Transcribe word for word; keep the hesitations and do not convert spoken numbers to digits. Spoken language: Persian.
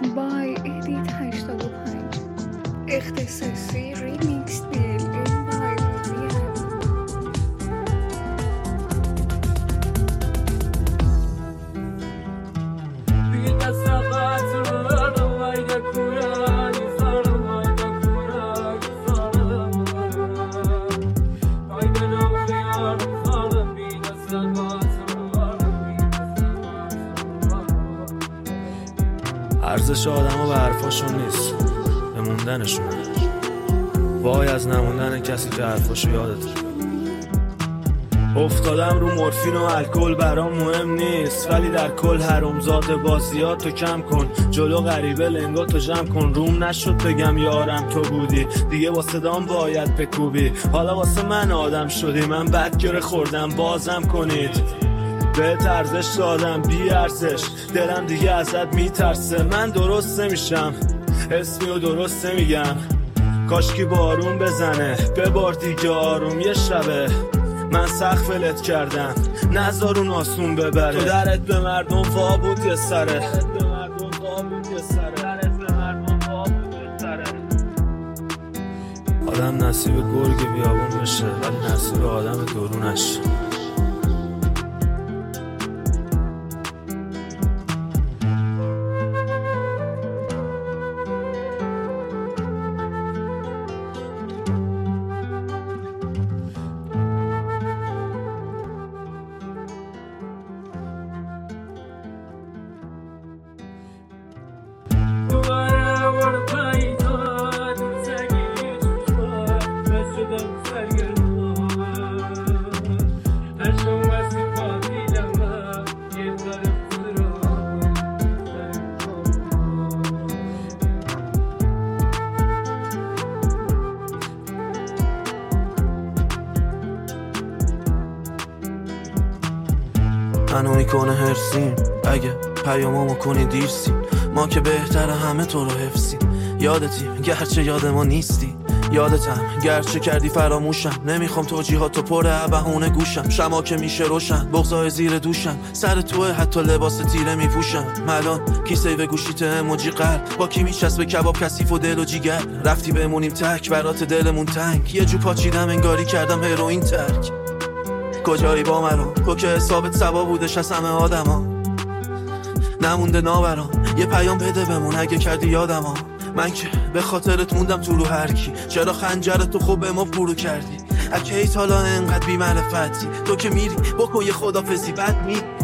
بای ادیت هشتاد و پنج اختصاصی ریمیکس دیل این بای موزیم. ارزش آدم ها به حرفاشون نیست، به موندنشونه. وای از نموندن کسی که حرفاشو یادته. افتادم رو مورفین و الکل برام مهم نیست، ولی در کل حرامزاده بازیاتو کم کن، جلو غریبه لنگاتو جمع کن. روم نشد بگم یارم تو بودی، دیگه با صدام باید بکوبی. حالا واسه من آدم شدی، من بد گره خوردم بازم کنید. بهت ارزش دادم بی ارزش، دلم دیگه ازت میترسه. من درست نمیشم، اسمی رو درست نمیگم. کاشکی بارون بزنه ببار دیگه آروم. یه شبه من سخت ولت کردم، نذار اون آسون ببره. تو درت به مردم وا بود یه سره، آدم نصیب گرگ بیابون بشه، ولی نصیب آدم درونش. منو میکنه هرسیم اگه پیامامو کنی دیرسیم. ما که بهتره همه تو رو حفظیم. یادتیم گرچه یاد ما نیستی، یادتم گرچه کردی فراموشم. نمیخوام توجیهاتو پر بهونه گوشم. شما که میشه روشن بغضای زیر دوشم، سر توه حتی لباس تیره میپوشم. ملان کیسه به گوشیت اموجی قلب، با کی میچسبه کباب کثیف و دل و جیگر. رفتی بمونیم تک برات دلمون تنگ، یه جو پاچیدم انگاری کردم هروئین ترک. کجایی با مرا تو که حسابت سوا بودش از همه آدما، نمونده ناورام. یه پیام بده بمون اگه کردی یادما. من که به خاطرت موندم تو رو هر کی. چرا خنجرتو خوب به ما پرو کردی؟ اگه ایت حالا انقدر بی معرفتی، تو که میری بکن یه خدافزی بد می